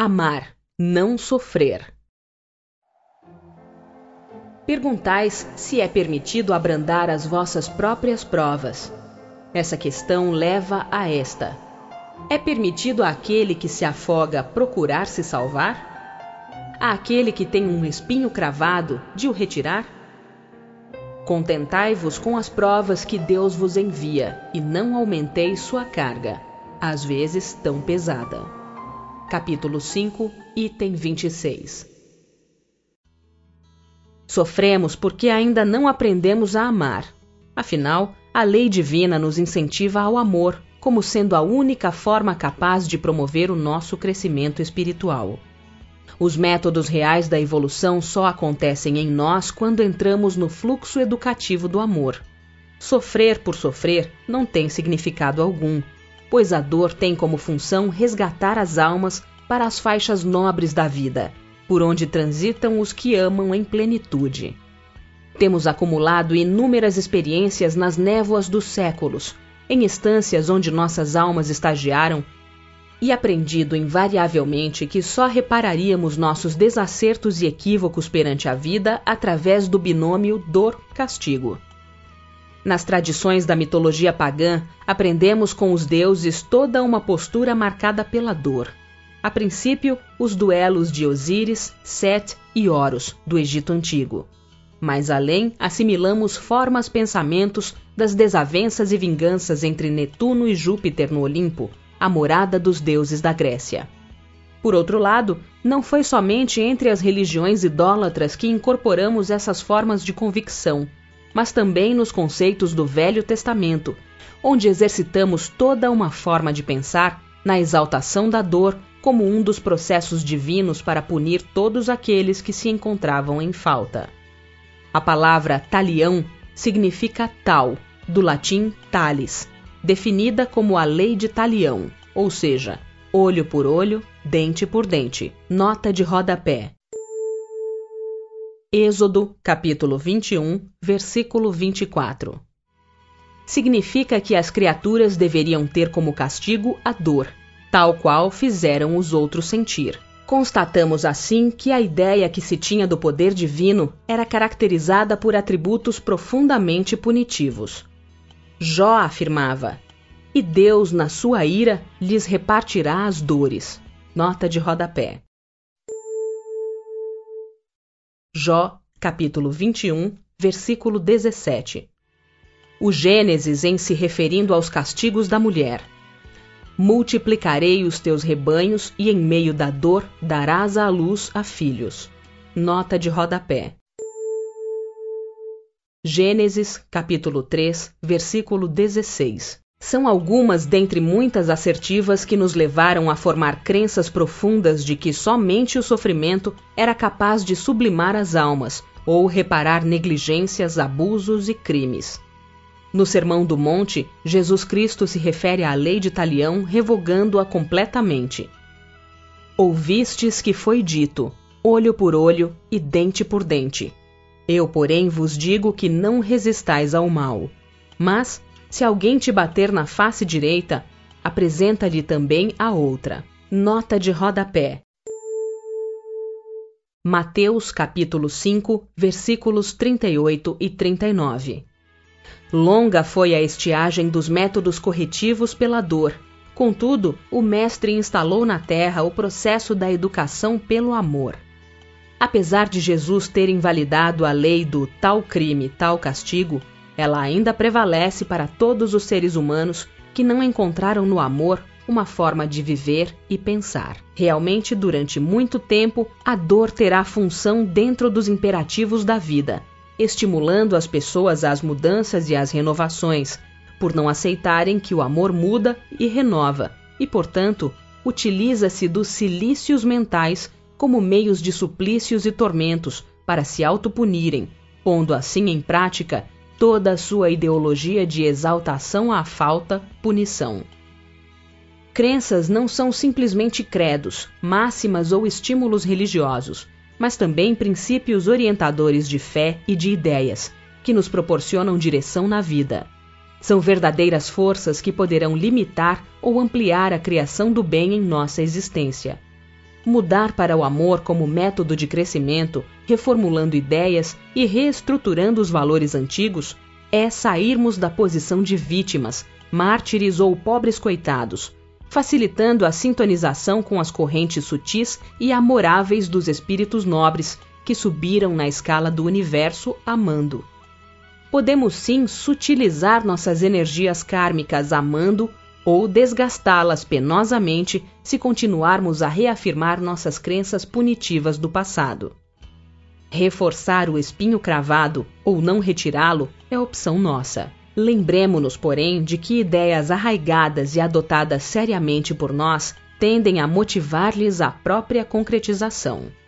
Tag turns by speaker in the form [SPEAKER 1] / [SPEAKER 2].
[SPEAKER 1] Amar, não sofrer. Perguntais se é permitido abrandar as vossas próprias provas. Essa questão leva a esta: é permitido àquele que se afoga procurar se salvar? Àquele que tem um espinho cravado, de o retirar? Contentai-vos com as provas que Deus vos envia, e não aumenteis sua carga, às vezes tão pesada. Capítulo 5, item 26. Sofremos porque ainda não aprendemos a amar. Afinal, a lei divina nos incentiva ao amor, como sendo a única forma capaz de promover o nosso crescimento espiritual. Os métodos reais da evolução só acontecem em nós quando entramos no fluxo educativo do amor. Sofrer por sofrer não tem significado algum, pois a dor tem como função resgatar as almas para as faixas nobres da vida, por onde transitam os que amam em plenitude. Temos acumulado inúmeras experiências nas névoas dos séculos, em estâncias onde nossas almas estagiaram, e aprendido invariavelmente que só repararíamos nossos desacertos e equívocos perante a vida através do binômio dor-castigo. Nas tradições da mitologia pagã, aprendemos com os deuses toda uma postura marcada pela dor. A princípio, os duelos de Osíris, Set e Horus, do Egito Antigo. Mais além, assimilamos formas pensamentos das desavenças e vinganças entre Netuno e Júpiter no Olimpo, a morada dos deuses da Grécia. Por outro lado, não foi somente entre as religiões idólatras que incorporamos essas formas de convicção, mas também nos conceitos do Velho Testamento, onde exercitamos toda uma forma de pensar na exaltação da dor como um dos processos divinos para punir todos aqueles que se encontravam em falta. A palavra talião significa tal, do latim talis, definida como a lei de Talião, ou seja, olho por olho, dente por dente. Nota de rodapé. Êxodo, capítulo 21, versículo 24. Significa que as criaturas deveriam ter como castigo a dor, tal qual fizeram os outros sentir. Constatamos assim que a ideia que se tinha do poder divino era caracterizada por atributos profundamente punitivos. Jó afirmava: e Deus, na sua ira, lhes repartirá as dores. Nota de rodapé. Jó, capítulo 21, versículo 17. O Gênesis em se referindo aos castigos da mulher. Multiplicarei os teus rebanhos e em meio da dor darás à luz a filhos. Nota de rodapé. Gênesis, capítulo 3, versículo 16. São algumas dentre muitas assertivas que nos levaram a formar crenças profundas de que somente o sofrimento era capaz de sublimar as almas ou reparar negligências, abusos e crimes. No Sermão do Monte, Jesus Cristo se refere à lei de Talião, revogando-a completamente. Ouvistes que foi dito, olho por olho e dente por dente. Eu, porém, vos digo que não resistais ao mal. Mas, se alguém te bater na face direita, apresenta-lhe também a outra. Nota de rodapé. Mateus, capítulo 5, versículos 38 e 39. Longa foi a estiagem dos métodos corretivos pela dor. Contudo, o Mestre instalou na terra o processo da educação pelo amor. Apesar de Jesus ter invalidado a lei do tal crime, tal castigo, ela ainda prevalece para todos os seres humanos que não encontraram no amor uma forma de viver e pensar. Realmente, durante muito tempo, a dor terá função dentro dos imperativos da vida, estimulando as pessoas às mudanças e às renovações, por não aceitarem que o amor muda e renova, e, portanto, utiliza-se dos cilícios mentais como meios de suplícios e tormentos para se autopunirem, pondo assim em prática toda a sua ideologia de exaltação à falta, punição. Crenças não são simplesmente credos, máximas ou estímulos religiosos, mas também princípios orientadores de fé e de ideias, que nos proporcionam direção na vida. São verdadeiras forças que poderão limitar ou ampliar a criação do bem em nossa existência. Mudar para o amor como método de crescimento, reformulando ideias e reestruturando os valores antigos, é sairmos da posição de vítimas, mártires ou pobres coitados, facilitando a sintonização com as correntes sutis e amoráveis dos espíritos nobres que subiram na escala do universo amando. Podemos sim sutilizar nossas energias kármicas amando ou desgastá-las penosamente se continuarmos a reafirmar nossas crenças punitivas do passado. Reforçar o espinho cravado ou não retirá-lo é opção nossa. Lembremo-nos, porém, de que ideias arraigadas e adotadas seriamente por nós tendem a motivar-lhes a própria concretização.